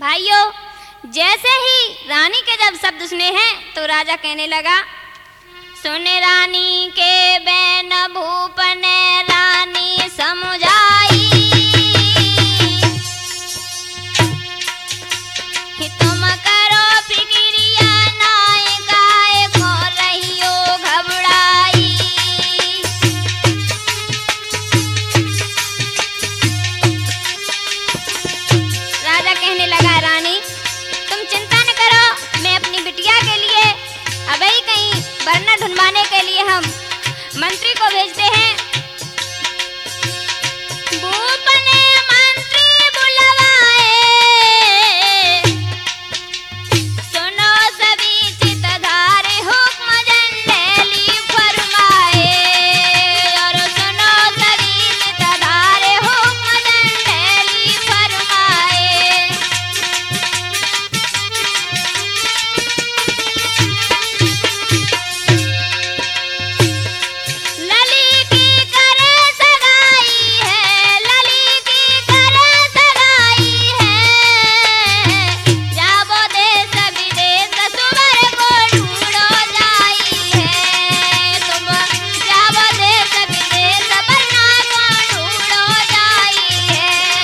भाइयों, जैसे ही रानी के जब शब्द सुने हैं तो राजा कहने लगा, सुन रानी के बैन भूपन रानी समझाई, तुम करो फिक्रिया नाय गाय को रहियो घबराई। राजा कहने लगा, रानी तुम चिंता न करो, मैं अपनी बिटिया के लिए अभी कहीं वरना ढूंढवाने के लिए हम मंत्री को भेजते हैं। भूपन मंत्री बुलवाए, सुनो सभी चितधारे हुक्म जंडेली फरमाए, और सुनो सभी चितधारे हुक्म जंडेली फरमाए। लली की करे सगाई है, लली की करे सगाई है, जाबो देश विदेश सुबर को ढूंढो जाई है, तुम जाबो देश विदेश वरना को ढूंढो जाई है।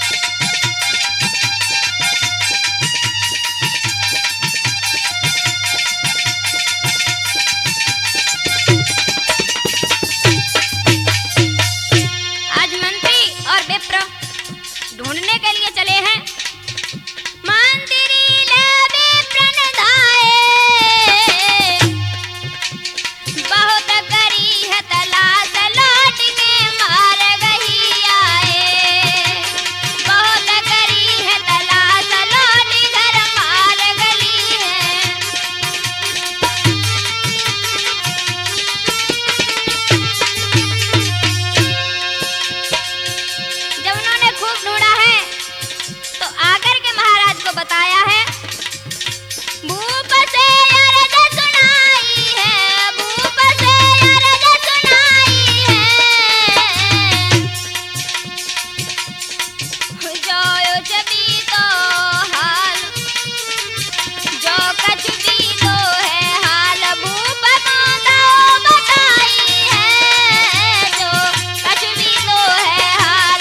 आज मंत्री और विप्र ढूंढने के लिए चले हैं। मंत्री ले विप्र न धाए, बहुत करी है तलाश लौट के मार गही आए, बहुत करी है तलाश लौट घर मार गली है। जब उन्होंने खूब ढूंढा है तो आकर के महाराज को बताया है, भूप से अरज सुनाई है, भूप से अरज सुनाई है, जो जबी तो हाल, जो कछ भी तो है हाल, भूप को तो बताई है, जो कछ भी तो है हाल।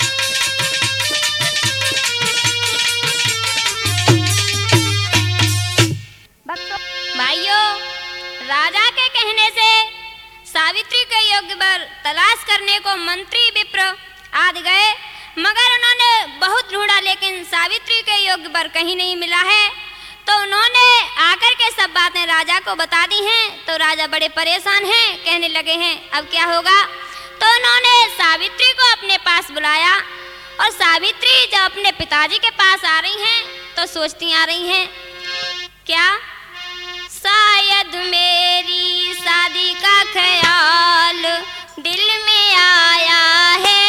भाइयों, राजा के कहने से सावित्री के योग्य वर तलाश करने को मंत्री विप्र आदि गए, मगर उन्होंने बहुत ढूंढा लेकिन सावित्री के योग्य वर कहीं नहीं मिला है। तो उन्होंने आकर के सब बातें राजा को बता दी हैं। तो राजा बड़े परेशान हैं, कहने लगे हैं अब क्या होगा। तो उन्होंने सावित्री को अपने पास बुलाया और सावित्री जब अपने पिताजी के पास आ रही हैं तो सोचती आ रही हैं, क्या शायद मेरी शादी का ख्याल दिल में आया है,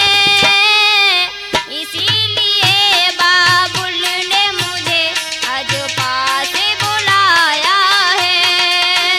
इसीलिए बाबुल ने मुझे आज पास बुलाया है।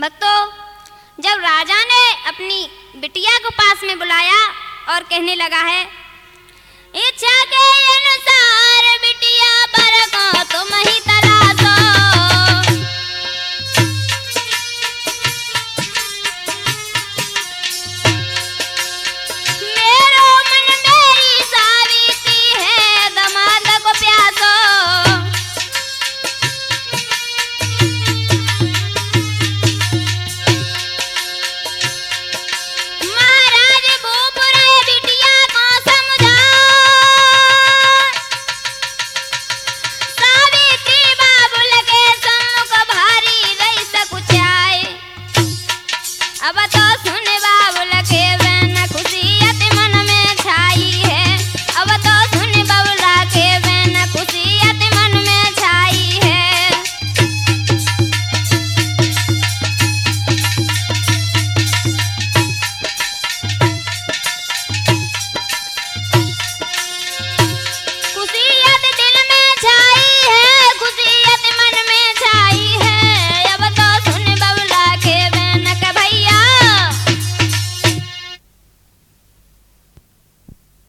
भक्तों, जब राजा ने अपनी बिटिया को पास में बुलाया और कहने लगा है, इच्छा के अनुसार बिटिया पर को तुम ही तलाश